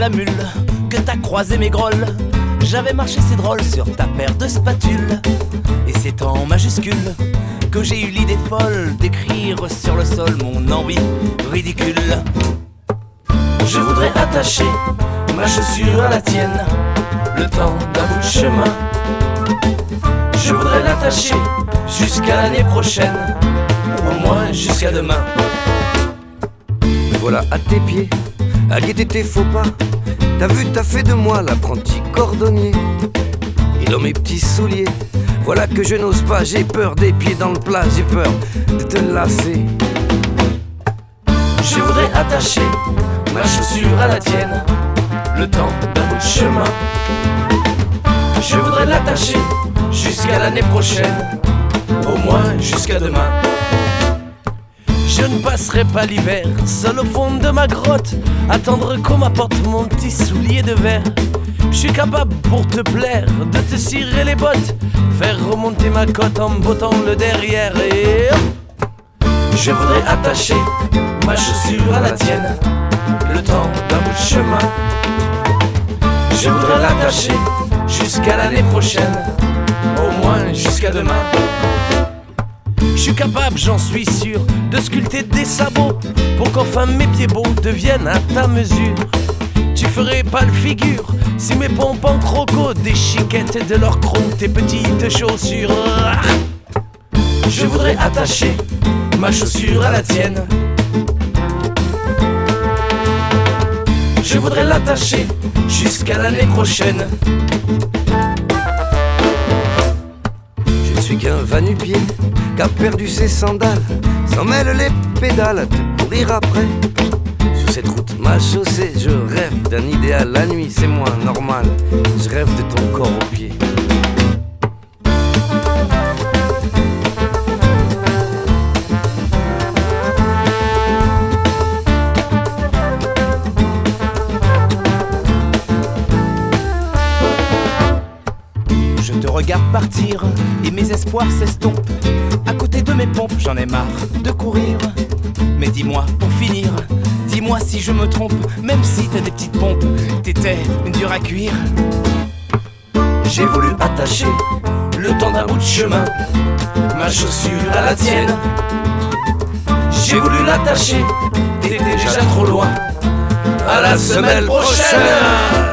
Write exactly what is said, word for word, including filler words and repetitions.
la mule que t'as croisé mes grolles. J'avais marché, c'est drôle, sur ta paire de spatules. Et c'est en majuscule que j'ai eu l'idée folle d'écrire sur le sol mon envie ridicule. Je voudrais attacher ma chaussure à la tienne, le temps d'un bout de chemin. Je voudrais l'attacher jusqu'à l'année prochaine, au moins jusqu'à demain. Me voilà à tes pieds, à guetter tes faux pas. T'as vu, t'as fait de moi l'apprenti cordonnier. Et dans mes petits souliers, voilà que je n'ose pas. J'ai peur des pieds dans le plat, j'ai peur de te lasser. Je voudrais attacher ma chaussure à la tienne, le temps d'un bout de chemin. Je voudrais l'attacher jusqu'à l'année prochaine, au moins jusqu'à demain. Je ne passerai pas l'hiver seul au fond de ma grotte, attendre qu'on m'apporte mon petit soulier de verre. Je suis capable pour te plaire de te cirer les bottes, faire remonter ma cote en bottant le derrière. Et je voudrais attacher ma chaussure à la tienne, le temps d'un bout de chemin. Je voudrais l'attacher jusqu'à l'année prochaine, au moins jusqu'à demain. Je suis capable, j'en suis sûr, de sculpter des sabots pour qu'enfin mes pieds beaux deviennent à ta mesure. Tu ferais pas le figure si mes pompes en croco déchiquettaient de leur chrome tes petites chaussures. Je voudrais attacher ma chaussure à la tienne. Je voudrais l'attacher jusqu'à l'année prochaine. Je ne suis qu'un va-nu-pied qui a perdu ses sandales, s'en mêle les pédales à te courir après. Sur cette route mal chaussée, je rêve d'un idéal. La nuit c'est moins normal, je rêve de ton corps aux pieds. Je te regarde partir et mes espoirs s'estompent. À côté de mes pompes, j'en ai marre de courir. Mais dis-moi pour finir, dis-moi si je me trompe. Même si t'as des petites pompes, t'étais dur à cuire. J'ai voulu attacher le temps d'un bout de chemin, ma chaussure à la tienne. J'ai voulu l'attacher, t'étais déjà trop loin. À la semaine prochaine.